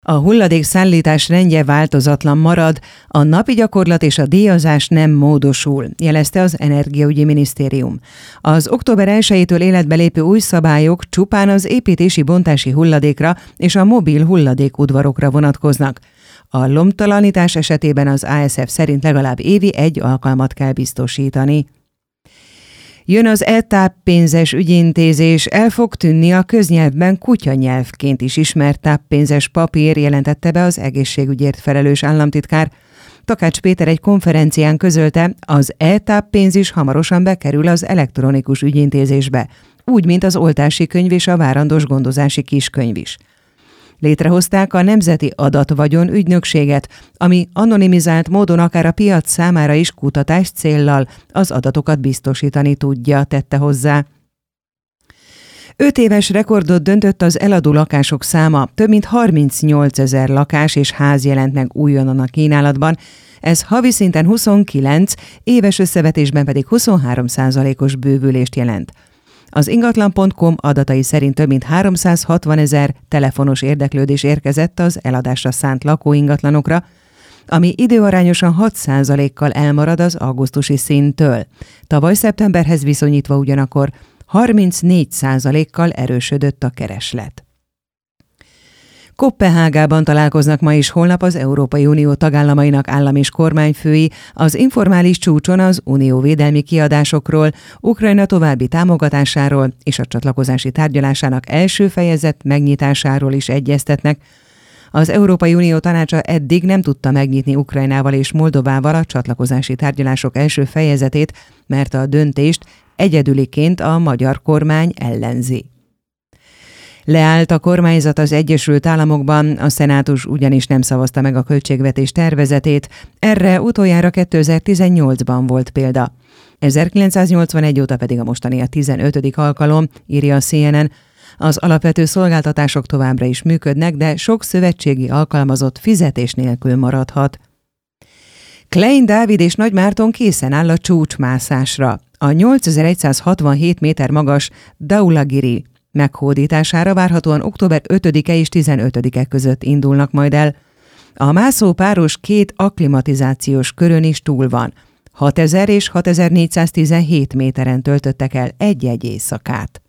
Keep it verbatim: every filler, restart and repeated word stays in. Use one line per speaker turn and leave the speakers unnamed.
A hulladékszállítás rendje változatlan marad, a napi gyakorlat és a díjazás nem módosul, jelezte az Energiaügyi Minisztérium. Az október elsejétől életbe lépő új szabályok csupán az építési bontási hulladékra és a mobil hulladékudvarokra vonatkoznak. A lomtalanítás esetében az á es ef szerint legalább évi egy alkalmat kell biztosítani. Jön az e-táppénzes ügyintézés, el fog tűnni a köznyelvben kutyanyelvként is ismert táppénzes papír, jelentette be az egészségügyért felelős államtitkár. Takács Péter egy konferencián közölte, az e-táppénz is hamarosan bekerül az elektronikus ügyintézésbe, úgy, mint az oltási könyv és a várandós gondozási kiskönyv is. Létrehozták a Nemzeti Adatvagyon ügynökséget, ami anonimizált módon akár a piac számára is kutatás céllal az adatokat biztosítani tudja, tette hozzá. Öt éves rekordot döntött az eladó lakások száma, több mint harmincnyolcezer lakás és ház jelent meg újonnan a kínálatban, ez havi szinten huszonkilenc, éves összevetésben pedig huszonhárom százalékos bővülést jelent. Az ingatlan pont com adatai szerint több mint háromszázhatvanezer telefonos érdeklődés érkezett az eladásra szánt lakóingatlanokra, ami időarányosan hat százalékkal elmarad az augusztusi szinttől. Tavaly szeptemberhez viszonyítva ugyanakkor harmincnégy százalékkal erősödött a kereslet. Koppenhágában találkoznak ma és holnap az Európai Unió tagállamainak állam- és kormányfői az informális csúcson az unió védelmi kiadásokról, Ukrajna további támogatásáról és a csatlakozási tárgyalásának első fejezet megnyitásáról is egyeztetnek. Az Európai Unió tanácsa eddig nem tudta megnyitni Ukrajnával és Moldovával a csatlakozási tárgyalások első fejezetét, mert a döntést egyedüliként a magyar kormány ellenzi. Leállt a kormányzat az Egyesült Államokban, a szenátus ugyanis nem szavazta meg a költségvetés tervezetét, erre utoljára kétezer-tizennyolcban volt példa. ezerkilencszáznyolcvanegy óta pedig a mostani a tizenötödik alkalom, írja a cé en en. Az alapvető szolgáltatások továbbra is működnek, de sok szövetségi alkalmazott fizetés nélkül maradhat. Klein Dávid és Nagy Márton készen áll a csúcsmászásra. A nyolcezer-százhatvanhét méter magas Dhaulagiri meghódítására várhatóan október ötödike és tizenötödike között indulnak majd el. A mászópáros két akklimatizációs körön is túl van. hatezer és hatezer-négyszáztizenhét méteren töltöttek el egy-egy éjszakát.